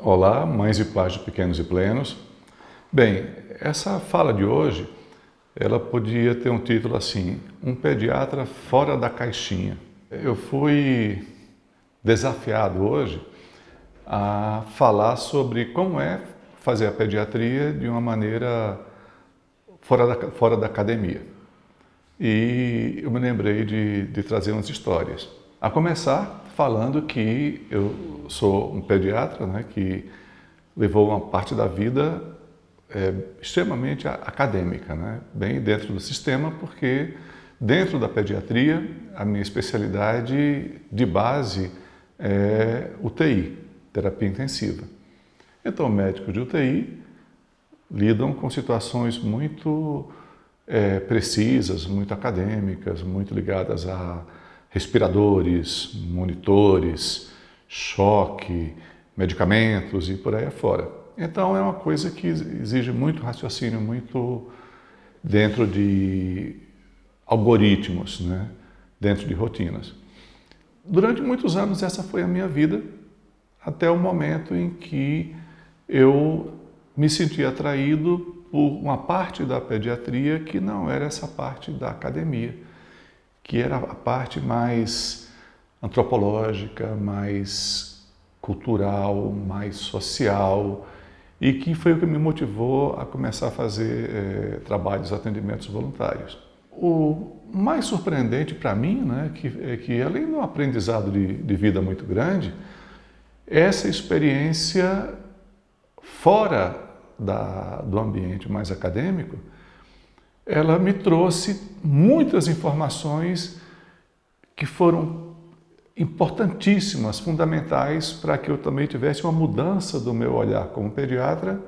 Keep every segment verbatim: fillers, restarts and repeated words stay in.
Olá, mães e pais de pequenos e plenos. Bem, essa fala de hoje, ela podia ter um título assim, um pediatra fora da caixinha. Eu fui desafiado hoje a falar sobre como é fazer a pediatria de uma maneira fora da, fora da academia. E eu me lembrei de, de trazer umas histórias. A começar falando que eu sou um pediatra, né, que levou uma parte da vida é, extremamente acadêmica, né, bem dentro do sistema, porque dentro da pediatria a minha especialidade de base é U T I, terapia intensiva. Então, médicos de U T I lidam com situações muito é, precisas, muito acadêmicas, muito ligadas a respiradores, monitores, choque, medicamentos e por aí afora. Então é uma coisa que exige muito raciocínio, muito dentro de algoritmos, né? Dentro de rotinas. Durante muitos anos essa foi a minha vida, até o momento em que eu me senti atraído por uma parte da pediatria que não era essa parte da academia, que era a parte mais antropológica, mais cultural, mais social, e que foi o que me motivou a começar a fazer eh, trabalhos, atendimentos voluntários. O mais surpreendente para mim, né, que, é que além de um aprendizado de, de vida muito grande, essa experiência fora da, do ambiente mais acadêmico, ela me trouxe muitas informações que foram importantíssimas, fundamentais para que eu também tivesse uma mudança do meu olhar como pediatra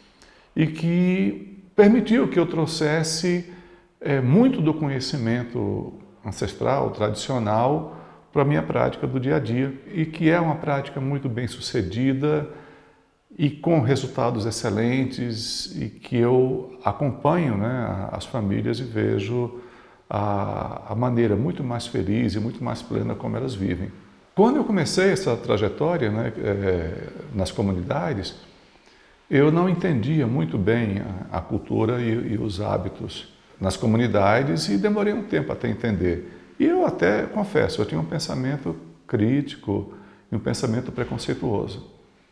e que permitiu que eu trouxesse é, muito do conhecimento ancestral, tradicional, para a minha prática do dia a dia e que é uma prática muito bem sucedida e com resultados excelentes e que eu acompanho, né, as famílias e vejo a, a maneira muito mais feliz e muito mais plena como elas vivem. Quando eu comecei essa trajetória, né, é, nas comunidades, eu não entendia muito bem a, a cultura e, e os hábitos nas comunidades e demorei um tempo até entender. E eu até, confesso, eu tinha um pensamento crítico e um pensamento preconceituoso.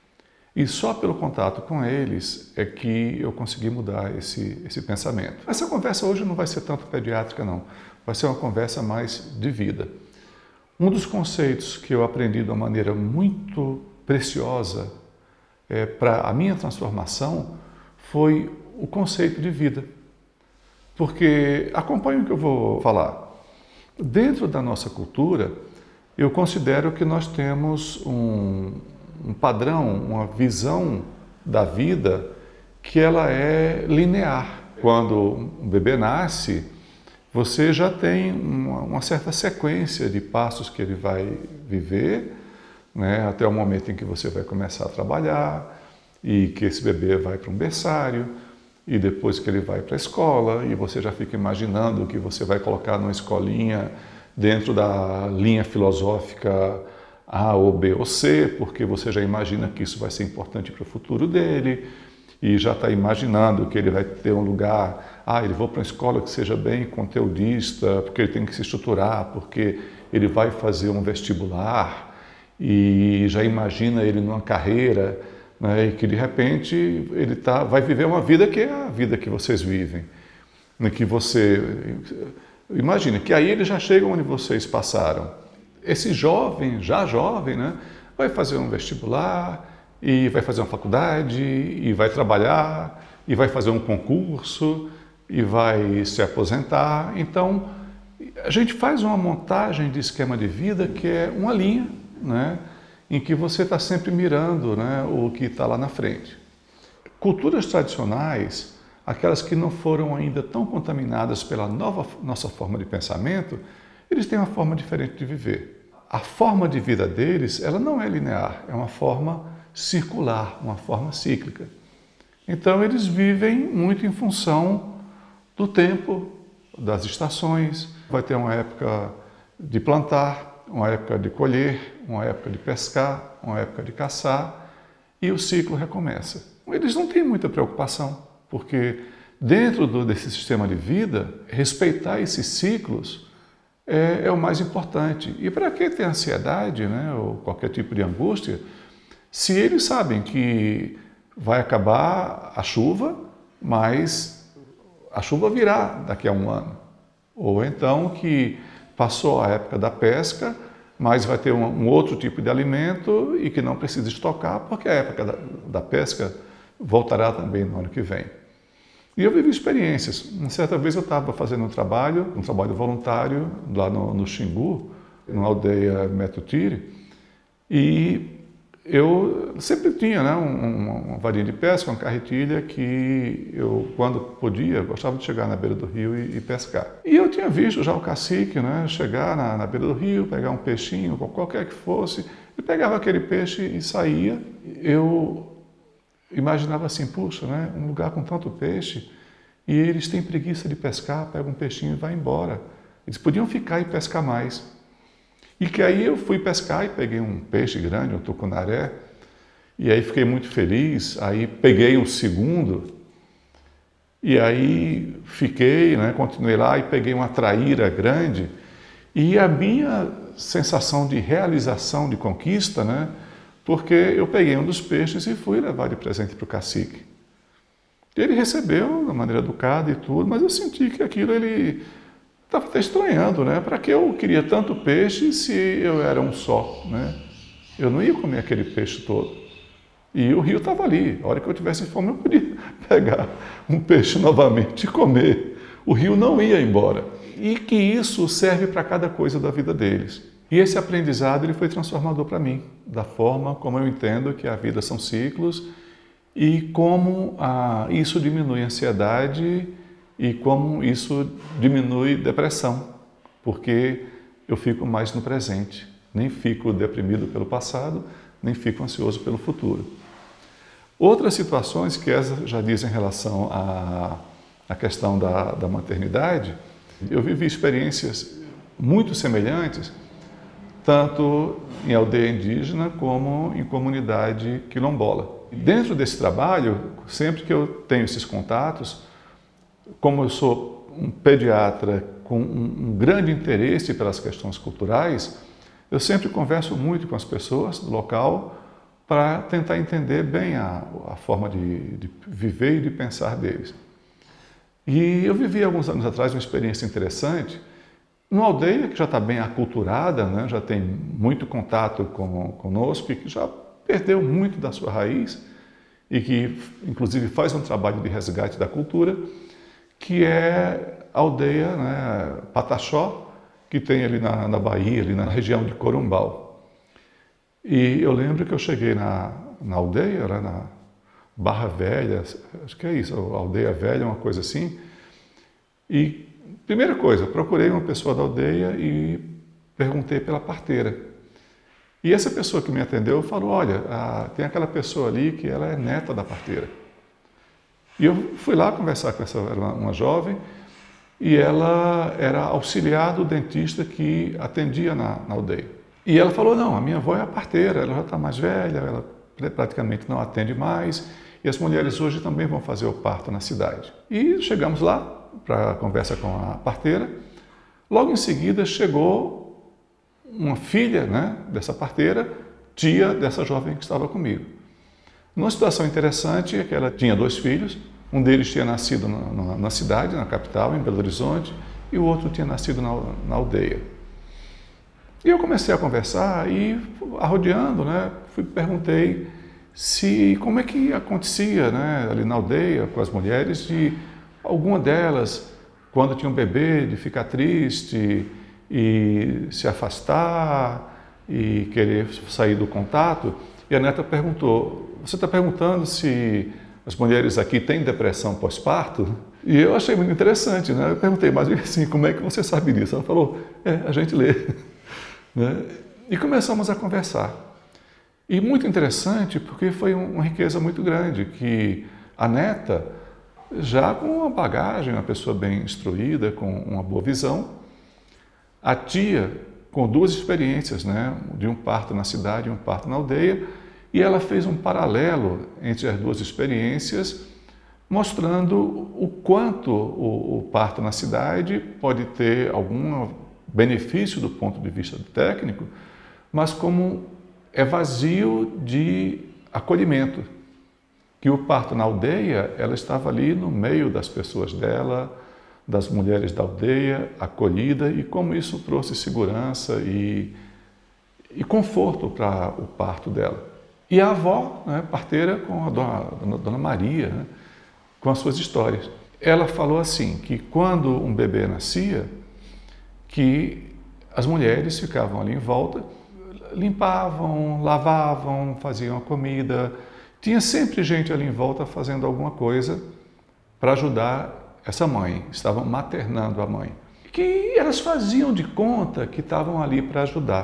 E só pelo contato com eles é que eu consegui mudar esse, esse pensamento. Essa conversa hoje não vai ser tanto pediátrica, não. Vai ser uma conversa mais de vida. Um dos conceitos que eu aprendi de uma maneira muito preciosa é, para a minha transformação foi o conceito de vida. Porque, acompanhe o que eu vou falar. Dentro da nossa cultura, eu considero que nós temos um... um padrão, uma visão da vida que ela é linear. Quando um bebê nasce, você já tem uma, uma certa sequência de passos que ele vai viver, né, até o momento em que você vai começar a trabalhar e que esse bebê vai para um berçário e depois que ele vai para a escola e você já fica imaginando que você vai colocar numa escolinha dentro da linha filosófica A ou B ou C, porque você já imagina que isso vai ser importante para o futuro dele e já está imaginando que ele vai ter um lugar, ah, ele vai para uma escola que seja bem conteudista, porque ele tem que se estruturar, porque ele vai fazer um vestibular e já imagina ele numa carreira, né, e que de repente ele tá, vai viver uma vida que é a vida que vocês vivem, né, que você imagina que aí ele já chega onde vocês passaram. Esse jovem, já jovem, né, vai fazer um vestibular e vai fazer uma faculdade e vai trabalhar e vai fazer um concurso e vai se aposentar. Então, a gente faz uma montagem de esquema de vida que é uma linha, né, em que você está sempre mirando, né, o que está lá na frente. Culturas tradicionais, aquelas que não foram ainda tão contaminadas pela nova nossa forma de pensamento, eles têm uma forma diferente de viver. A forma de vida deles, ela não é linear, é uma forma circular, uma forma cíclica. Então eles vivem muito em função do tempo, das estações. Vai ter uma época de plantar, uma época de colher, uma época de pescar, uma época de caçar. e o ciclo recomeça. Eles não têm muita preocupação, porque dentro do, desse sistema de vida, respeitar esses ciclos é, é o mais importante. E para que ter ansiedade, né, ou qualquer tipo de angústia, se eles sabem que vai acabar a chuva, mas a chuva virá daqui a um ano. Ou então que passou a época da pesca, mas vai ter um, um outro tipo de alimento e que não precisa estocar, porque a época da, da pesca voltará também no ano que vem. E eu vivi experiências. Uma certa vez eu estava fazendo um trabalho, um trabalho voluntário, lá no, no Xingu, numa aldeia Metutiri, e eu sempre tinha, né, um, uma varinha de pesca, uma carretilha que eu, quando podia, gostava de chegar na beira do rio e, e pescar. E eu tinha visto já o cacique, né, chegar na, na beira do rio, pegar um peixinho, qualquer que fosse, e pegava aquele peixe e saía. Eu imaginava assim, puxa, né, um lugar com tanto peixe, e eles têm preguiça de pescar, pegam um peixinho e vai embora. Eles podiam ficar e pescar mais. E que aí eu fui pescar e peguei um peixe grande, um tucunaré, e aí fiquei muito feliz, aí peguei um segundo, e aí fiquei, né, continuei lá e peguei uma traíra grande, e a minha sensação de realização, de conquista, né, porque eu peguei um dos peixes e fui levar de presente para o cacique. Ele recebeu de maneira educada e tudo, mas eu senti que aquilo ele estava até estranhando, né? Para que eu queria tanto peixe se eu era um só, né? Eu não ia comer aquele peixe todo. E o rio estava ali. A hora que eu tivesse fome, eu podia pegar um peixe novamente e comer. O rio não ia embora. E que isso serve para cada coisa da vida deles. E esse aprendizado ele foi transformador para mim, da forma como eu entendo que a vida são ciclos e como ah, isso diminui a ansiedade e como isso diminui depressão, porque eu fico mais no presente, nem fico deprimido pelo passado, nem fico ansioso pelo futuro. Outras situações que essa já diz em relação à, à questão da, da maternidade, eu vivi experiências muito semelhantes, tanto em aldeia indígena como em comunidade quilombola. Dentro desse trabalho, sempre que eu tenho esses contatos, como eu sou um pediatra com um, um grande interesse pelas questões culturais, eu sempre converso muito com as pessoas do local para tentar entender bem a, a forma de, de viver e de pensar deles. E eu vivi alguns anos atrás uma experiência interessante, numa aldeia que já está bem aculturada, né, já tem muito contato com, conosco e que já perdeu muito da sua raiz e que, inclusive, faz um trabalho de resgate da cultura, que é a aldeia, né, Pataxó, que tem ali na, na Bahia, ali na região de Corumbau. E eu lembro que eu cheguei na, na aldeia, lá na Barra Velha, acho que é isso, Aldeia Velha, uma coisa assim. E, primeira coisa, procurei uma pessoa da aldeia e perguntei pela parteira. E essa pessoa que me atendeu falou, olha, a, tem aquela pessoa ali que ela é neta da parteira. E eu fui lá conversar com essa era uma jovem e ela era auxiliar do dentista que atendia na, na aldeia. E ela falou, não, a minha avó é a parteira, ela já está mais velha, ela praticamente não atende mais e as mulheres hoje também vão fazer o parto na cidade. E chegamos lá para a conversa com a parteira. Logo em seguida chegou uma filha, né, dessa parteira, tia dessa jovem que estava comigo. Uma situação interessante é que ela tinha dois filhos, um deles tinha nascido na, na, na cidade, na capital, em Belo Horizonte, e o outro tinha nascido na, na aldeia. E eu comecei a conversar e, arrodeando, né, fui, perguntei se, como é que acontecia, né, ali na aldeia com as mulheres, de alguma delas, quando tinha um bebê, de ficar triste e se afastar e querer sair do contato. E a neta perguntou, você está perguntando se as mulheres aqui têm depressão pós-parto? E eu achei muito interessante, né? Eu perguntei, mas assim, como é que você sabe disso? Ela falou, é, a gente lê. Né? E começamos a conversar. E muito interessante, porque foi uma riqueza muito grande, que a neta, já com uma bagagem, uma pessoa bem instruída, com uma boa visão, a tia, com duas experiências, né? De um parto na cidade e um parto na aldeia, E ela fez um paralelo entre as duas experiências, mostrando o quanto o, o parto na cidade pode ter algum benefício do ponto de vista técnico, mas como é vazio de acolhimento. Que o parto na aldeia, ela estava ali no meio das pessoas dela, das mulheres da aldeia, acolhida, e como isso trouxe segurança e, e conforto para o parto dela. E a avó, né, parteira, com a dona, a dona Maria, né, com as suas histórias. Ela falou assim, que quando um bebê nascia, que as mulheres ficavam ali em volta, limpavam, lavavam, faziam a comida. Tinha sempre gente ali em volta fazendo alguma coisa para ajudar essa mãe. Estavam maternando a mãe. Que elas faziam de conta que estavam ali para ajudar.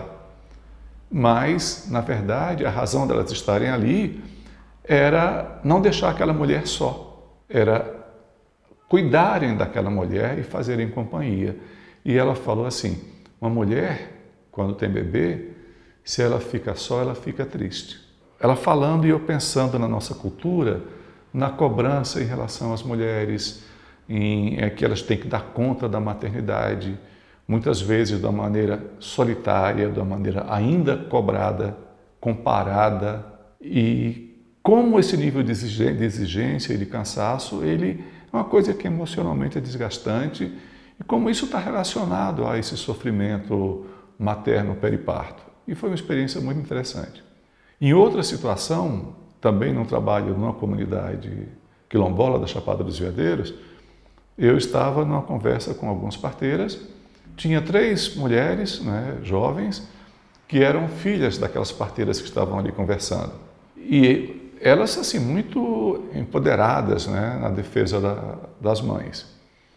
Mas, na verdade, a razão delas estarem ali era não deixar aquela mulher só. Era cuidarem daquela mulher e fazerem companhia. E ela falou assim, uma mulher, quando tem bebê, se ela fica só, ela fica triste. Ela falando e eu pensando na nossa cultura, na cobrança em relação às mulheres, em é, que elas têm que dar conta da maternidade, muitas vezes de uma maneira solitária, de uma maneira ainda cobrada, comparada, e como esse nível de exigência e de cansaço, ele é uma coisa que emocionalmente é desgastante, e como isso está relacionado a esse sofrimento materno periparto. E foi uma experiência muito interessante. Em outra situação, também num trabalho numa comunidade quilombola da Chapada dos Veadeiros, eu estava numa conversa com algumas parteiras, tinha três mulheres, né, jovens, que eram filhas daquelas parteiras que estavam ali conversando. E elas, assim, muito empoderadas, né, na defesa da, das mães.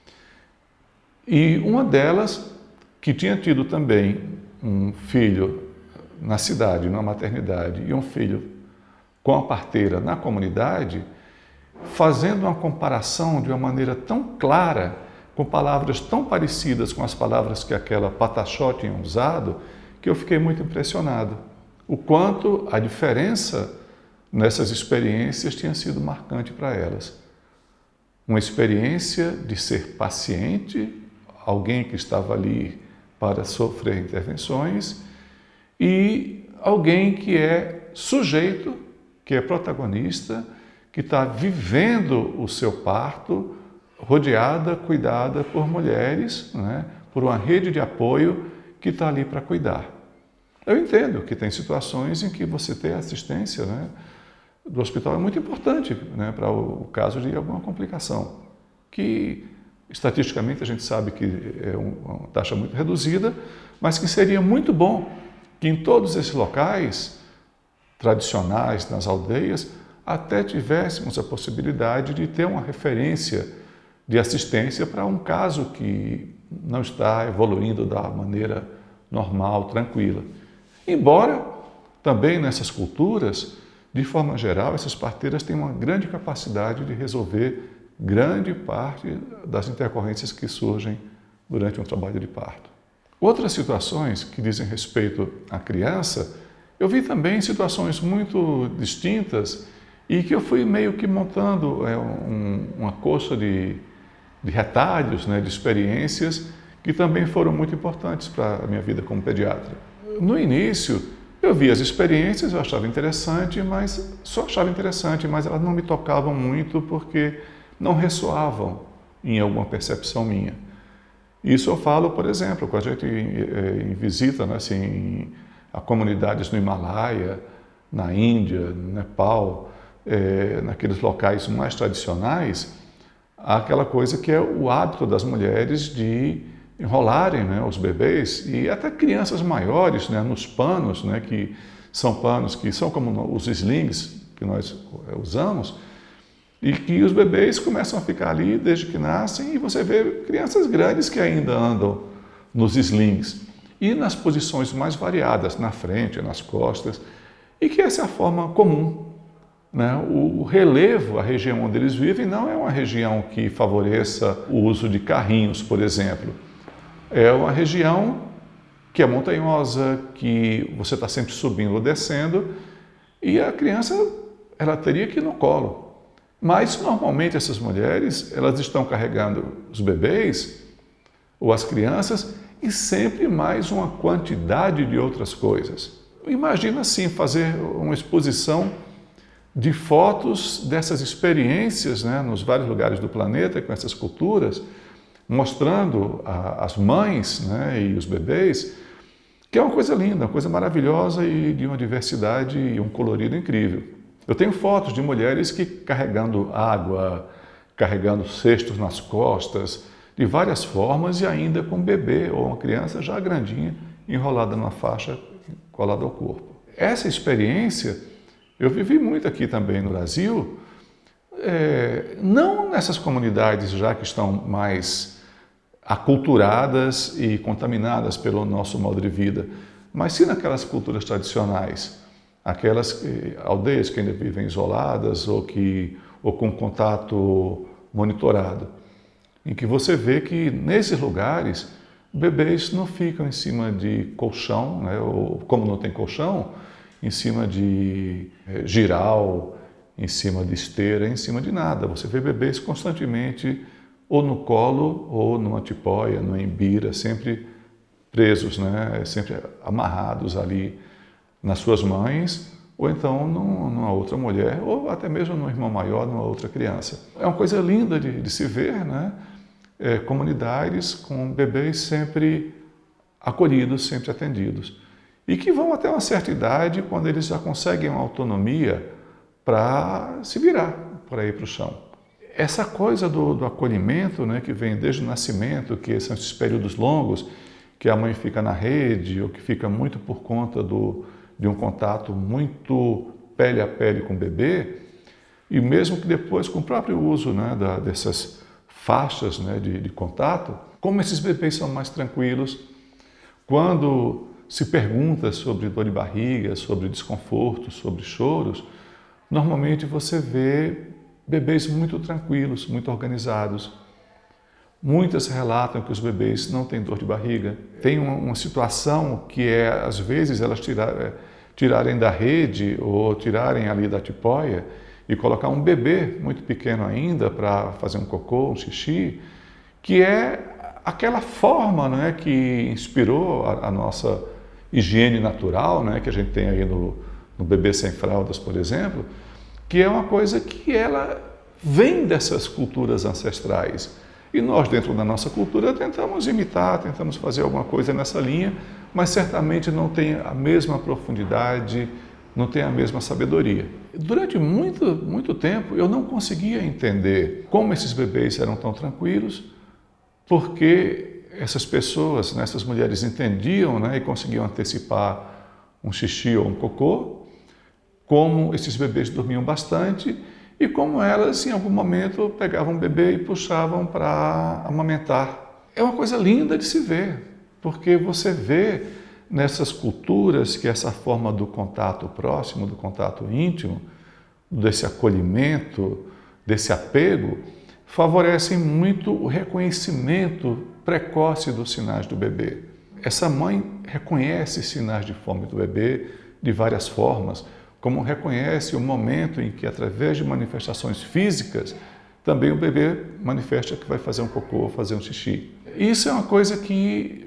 E uma delas, que tinha tido também um filho na cidade, na maternidade, e um filho com a parteira na comunidade, fazendo uma comparação de uma maneira tão clara, com palavras tão parecidas com as palavras que aquela Pataxó tinha usado, que eu fiquei muito impressionado. O quanto a diferença nessas experiências tinha sido marcante para elas. Uma experiência de ser paciente, alguém que estava ali para sofrer intervenções, e alguém que é sujeito, que é protagonista, que está vivendo o seu parto, rodeada, cuidada por mulheres, né, por uma rede de apoio que está ali para cuidar. Eu entendo que tem situações em que você ter assistência, né, do hospital é muito importante, né, para o caso de alguma complicação, que estatisticamente a gente sabe que é uma taxa muito reduzida, mas que seria muito bom que em todos esses locais tradicionais, nas aldeias, até tivéssemos a possibilidade de ter uma referência de assistência para um caso que não está evoluindo da maneira normal, tranquila. Embora também nessas culturas, de forma geral, essas parteiras têm uma grande capacidade de resolver grande parte das intercorrências que surgem durante um trabalho de parto. Outras situações que dizem respeito à criança, eu vi também situações muito distintas e que eu fui meio que montando é, um, uma coxa de, de retalhos, né, de experiências que também foram muito importantes para a minha vida como pediatra. No início, eu via as experiências, eu achava interessante, mas só achava interessante, mas elas não me tocavam muito porque não ressoavam em alguma percepção minha. Isso eu falo, por exemplo, quando a gente em, em visita, né, assim, a comunidades no Himalaia, na Índia, no Nepal, é, naqueles locais mais tradicionais, há aquela coisa que é o hábito das mulheres de enrolarem, né, os bebês e até crianças maiores, né, nos panos, né, que são panos que são como os slings que nós usamos, e que os bebês começam a ficar ali desde que nascem e você vê crianças grandes que ainda andam nos slings e nas posições mais variadas, na frente, nas costas, e que essa é a forma comum, né? O relevo, a região onde eles vivem, não é uma região que favoreça o uso de carrinhos, por exemplo. É uma região que é montanhosa, que você está sempre subindo ou descendo, e a criança ela teria que ir no colo. Mas normalmente essas mulheres elas estão carregando os bebês ou as crianças e sempre mais uma quantidade de outras coisas. Imagina assim fazer uma exposição de fotos dessas experiências, né, nos vários lugares do planeta com essas culturas, mostrando a, as mães, né, e os bebês, que é uma coisa linda, uma coisa maravilhosa e de uma diversidade e um colorido incrível. Eu tenho fotos de mulheres que carregando água, carregando cestos nas costas, de várias formas e ainda com um bebê ou uma criança já grandinha, enrolada numa faixa colada ao corpo. Essa experiência eu vivi muito aqui também no Brasil, é, não nessas comunidades já que estão mais aculturadas e contaminadas pelo nosso modo de vida, mas sim naquelas culturas tradicionais, aquelas aldeias que ainda vivem isoladas ou, que, ou com contato monitorado, em que você vê que nesses lugares bebês não ficam em cima de colchão, né, ou como não tem colchão, em cima de é, giral, em cima de esteira, em cima de nada. Você vê bebês constantemente ou no colo ou numa tipóia, numa embira, sempre presos, né? Sempre amarrados ali nas suas mães, ou então numa outra mulher, ou até mesmo num irmão maior, numa outra criança. É uma coisa linda de, de se ver, né? É, comunidades com bebês sempre acolhidos, sempre atendidos. E que vão até uma certa idade, quando eles já conseguem uma autonomia para se virar por aí para o chão. Essa coisa do, do acolhimento, né, que vem desde o nascimento, que são esses períodos longos, que a mãe fica na rede, ou que fica muito por conta do, de um contato muito pele a pele com o bebê, e mesmo que depois com o próprio uso, né, da, dessas faixas, né, de, de contato, como esses bebês são mais tranquilos, quando se pergunta sobre dor de barriga, sobre desconforto, sobre choros, normalmente você vê bebês muito tranquilos, muito organizados. Muitas relatam que os bebês não têm dor de barriga. Tem uma, uma situação que é, às vezes, elas tirar, tirarem da rede ou tirarem ali da tipóia e colocar um bebê muito pequeno ainda para fazer um cocô, um xixi, que é aquela forma, né, que inspirou a, a nossa higiene natural, né, que a gente tem aí no, no bebê sem fraldas, por exemplo, que é uma coisa que ela vem dessas culturas ancestrais. E nós, dentro da nossa cultura, tentamos imitar, tentamos fazer alguma coisa nessa linha, mas certamente não tem a mesma profundidade, não tem a mesma sabedoria. Durante muito, muito tempo, eu não conseguia entender como esses bebês eram tão tranquilos, porque essas pessoas, né, essas mulheres entendiam, né, e conseguiam antecipar um xixi ou um cocô, como esses bebês dormiam bastante e como elas, em algum momento, pegavam o bebê e puxavam para amamentar. É uma coisa linda de se ver, porque você vê nessas culturas que essa forma do contato próximo, do contato íntimo, desse acolhimento, desse apego, favorecem muito o reconhecimento precoce dos sinais do bebê. Essa mãe reconhece sinais de fome do bebê de várias formas, como reconhece o momento em que, através de manifestações físicas, também o bebê manifesta que vai fazer um cocô, fazer um xixi. Isso é uma coisa que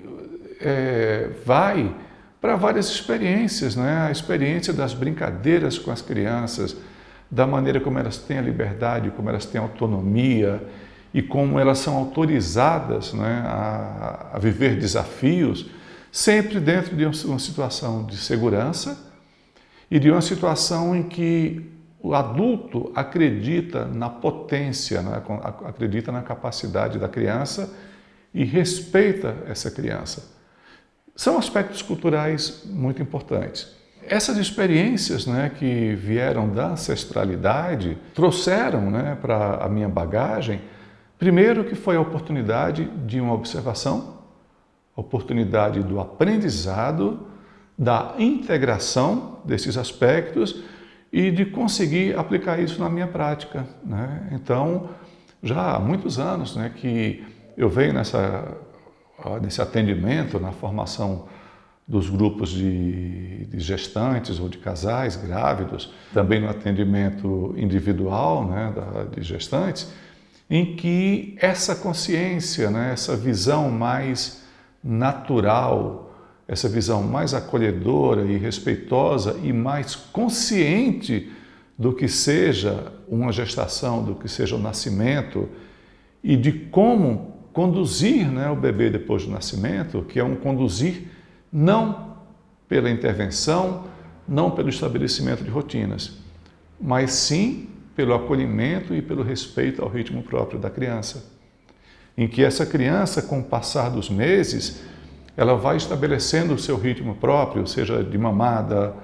é, vai para várias experiências, né? A experiência das brincadeiras com as crianças, da maneira como elas têm a liberdade, como elas têm autonomia e como elas são autorizadas, né, a, a viver desafios, sempre dentro de uma situação de segurança e de uma situação em que o adulto acredita na potência, né, acredita na capacidade da criança e respeita essa criança. São aspectos culturais muito importantes. Essas experiências, né, que vieram da ancestralidade trouxeram, né, para a minha bagagem, primeiro que foi a oportunidade de uma observação, a oportunidade do aprendizado, da integração desses aspectos e de conseguir aplicar isso na minha prática, né? Então, já há muitos anos, né, que eu venho nessa, nesse atendimento, na formação dos grupos de, de gestantes ou de casais grávidos, também no atendimento individual, né, da, de gestantes, em que essa consciência, né, essa visão mais natural, essa visão mais acolhedora e respeitosa e mais consciente do que seja uma gestação, do que seja o nascimento e de como conduzir, né, o bebê depois do nascimento, que é um conduzir não pela intervenção, não pelo estabelecimento de rotinas, mas sim pelo acolhimento e pelo respeito ao ritmo próprio da criança, em que essa criança, com o passar dos meses, ela vai estabelecendo o seu ritmo próprio, seja de mamada,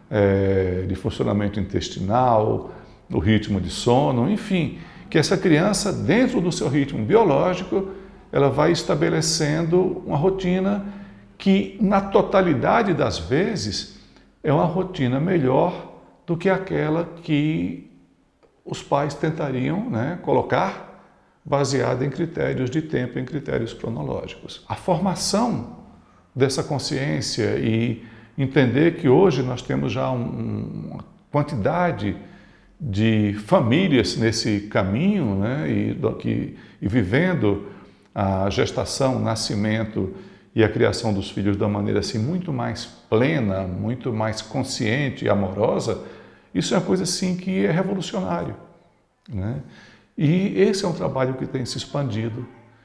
é, de funcionamento intestinal, o ritmo de sono, enfim, que essa criança, dentro do seu ritmo biológico, ela vai estabelecendo uma rotina que, na totalidade das vezes, é uma rotina melhor do que aquela que os pais tentariam, né, colocar baseada em critérios de tempo, em critérios cronológicos. A formação dessa consciência e entender que hoje nós temos já um, uma quantidade de famílias nesse caminho, né, e, do, que, e vivendo a gestação, o nascimento e a criação dos filhos de uma maneira assim muito mais plena, muito mais consciente e amorosa, isso é uma coisa assim que é revolucionário, né? E esse é um trabalho que tem se expandido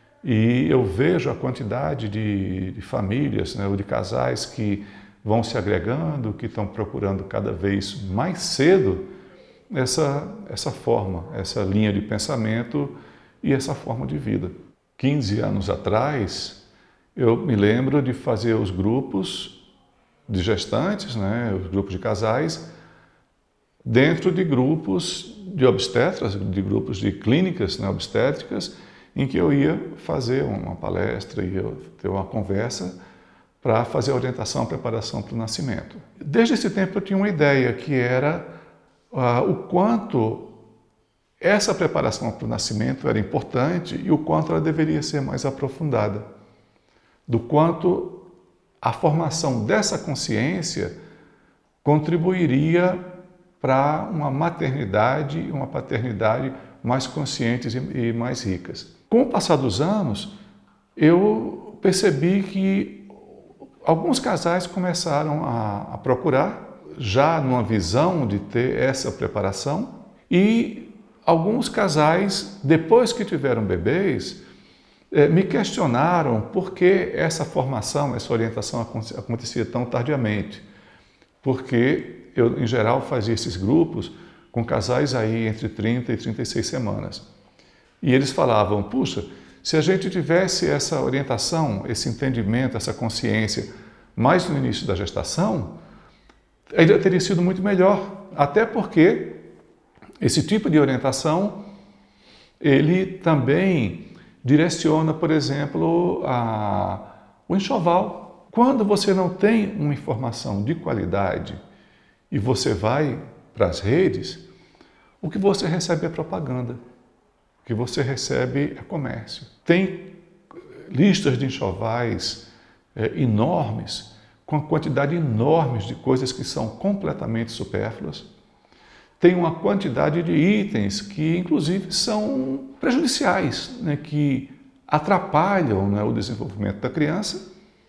e eu vejo a quantidade de, de famílias, né, ou de casais que vão se agregando, que estão procurando cada vez mais cedo essa, essa forma, essa linha de pensamento e essa forma de vida. quinze anos atrás, eu me lembro de fazer os grupos de gestantes, né, os grupos de casais, dentro de grupos de obstetras, de grupos de clínicas, né, obstétricas, em que eu ia fazer uma palestra, ia ter uma conversa para fazer a orientação, a preparação para o nascimento. Desde esse tempo eu tinha uma ideia, que era uh, o quanto essa preparação para o nascimento era importante e o quanto ela deveria ser mais aprofundada, do quanto a formação dessa consciência contribuiria para uma maternidade e uma paternidade mais conscientes e mais ricas. Com o passar dos anos, eu percebi que alguns casais começaram a, a procurar, já numa visão de ter essa preparação, e alguns casais, depois que tiveram bebês, eh, me questionaram por que essa formação, essa orientação acontecia tão tardiamente. Porque eu, em geral, fazia esses grupos com casais aí entre trinta e trinta e seis semanas. E eles falavam, puxa, se a gente tivesse essa orientação, esse entendimento, essa consciência mais no início da gestação, ainda teria sido muito melhor. Até porque esse tipo de orientação, ele também direciona, por exemplo, a, o enxoval. Quando você não tem uma informação de qualidade e você vai para as redes, o que você recebe é propaganda, o que você recebe é comércio. Tem listas de enxovais é, enormes, com quantidade enorme de coisas que são completamente supérfluas. Tem uma quantidade de itens que, inclusive, são prejudiciais, né, que atrapalham, né, o desenvolvimento da criança.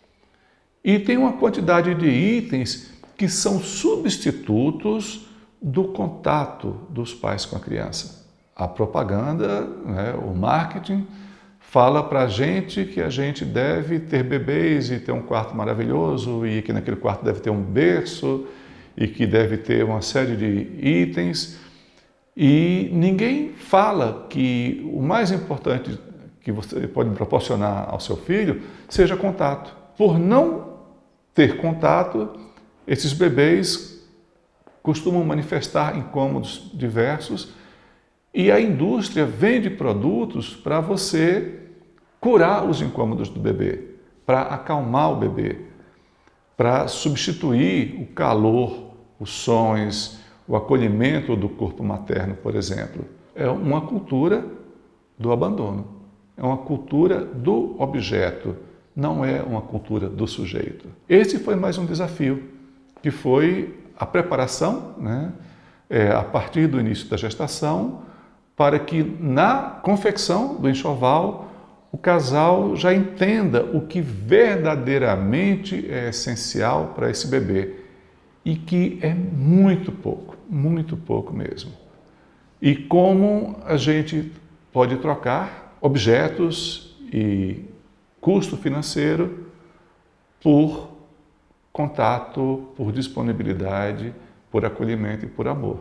E tem uma quantidade de itens que são substitutos do contato dos pais com a criança. A propaganda, né, o marketing, fala para a gente que a gente deve ter bebês e ter um quarto maravilhoso e que naquele quarto deve ter um berço e que deve ter uma série de itens. E ninguém fala que o mais importante que você pode proporcionar ao seu filho seja contato. Por não ter contato, esses bebês costumam manifestar incômodos diversos e a indústria vende produtos para você curar os incômodos do bebê, para acalmar o bebê, para substituir o calor, os sons, o acolhimento do corpo materno, por exemplo. É uma cultura do abandono, é uma cultura do objeto, não é uma cultura do sujeito. Esse foi mais um desafio, que foi a preparação, né, é, a partir do início da gestação, para que na confecção do enxoval o casal já entenda o que verdadeiramente é essencial para esse bebê e que é muito pouco, muito pouco mesmo. E como a gente pode trocar objetos e custo financeiro por contato, por disponibilidade, por acolhimento e por amor.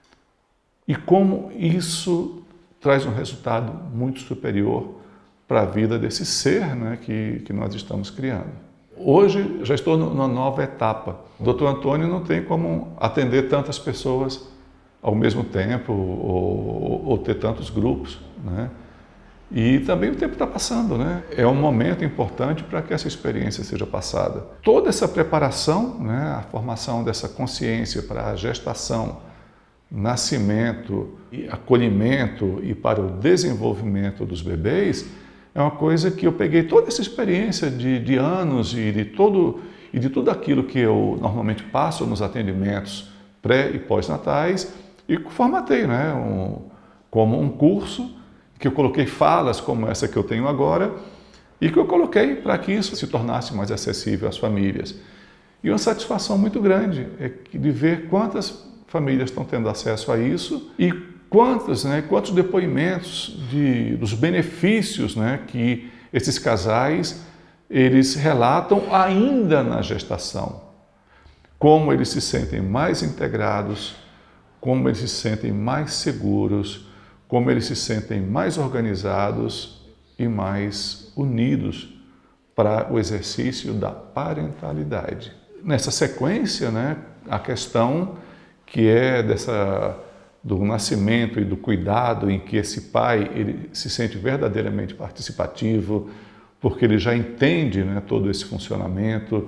E como isso traz um resultado muito superior para a vida desse ser, né, que, que nós estamos criando. Hoje já estou numa nova etapa. O doutor Antônio não tem como atender tantas pessoas ao mesmo tempo ou, ou ter tantos grupos, né? E também o tempo está passando, né? É um momento importante para que essa experiência seja passada. Toda essa preparação, né, a formação dessa consciência para a gestação, nascimento, acolhimento e para o desenvolvimento dos bebês, é uma coisa que eu peguei toda essa experiência de, de anos e de, todo, e de tudo aquilo que eu normalmente passo nos atendimentos pré e pós-natais e formatei, né, um, como um curso que eu coloquei falas como essa que eu tenho agora e que eu coloquei para que isso se tornasse mais acessível às famílias. E uma satisfação muito grande é de ver quantas famílias estão tendo acesso a isso e quantos, né, quantos depoimentos de, dos benefícios, né, que esses casais eles relatam ainda na gestação. Como eles se sentem mais integrados, como eles se sentem mais seguros, como eles se sentem mais organizados e mais unidos para o exercício da parentalidade. Nessa sequência, né, a questão que é dessa, do nascimento e do cuidado em que esse pai ele se sente verdadeiramente participativo, porque ele já entende, né, todo esse funcionamento,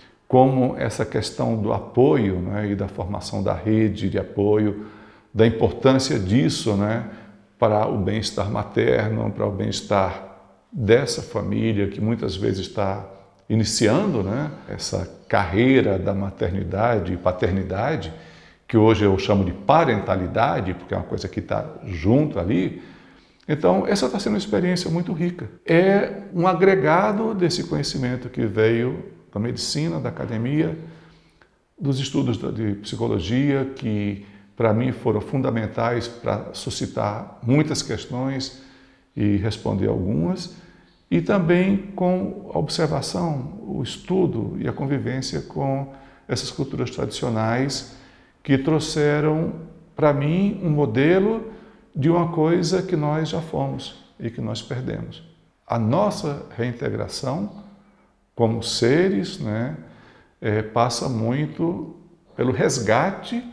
como essa questão do apoio, né, e da formação da rede de apoio, da importância disso, né, para o bem-estar materno, para o bem-estar dessa família que muitas vezes está iniciando, né, essa carreira da maternidade e paternidade, que hoje eu chamo de parentalidade, porque é uma coisa que está junto ali. Então, essa está sendo uma experiência muito rica. É um agregado desse conhecimento que veio da medicina, da academia, dos estudos de psicologia, que para mim foram fundamentais para suscitar muitas questões e responder algumas, e também com a observação, o estudo e a convivência com essas culturas tradicionais que trouxeram para mim um modelo de uma coisa que nós já fomos e que nós perdemos. A nossa reintegração como seres, né, é, passa muito pelo resgate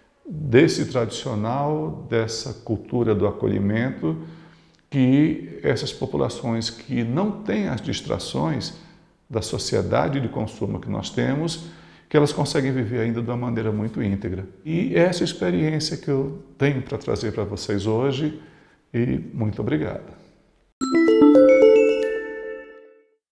desse tradicional, dessa cultura do acolhimento, que essas populações que não têm as distrações da sociedade de consumo que nós temos, que elas conseguem viver ainda de uma maneira muito íntegra. E essa experiência que eu tenho para trazer para vocês hoje, e muito obrigado.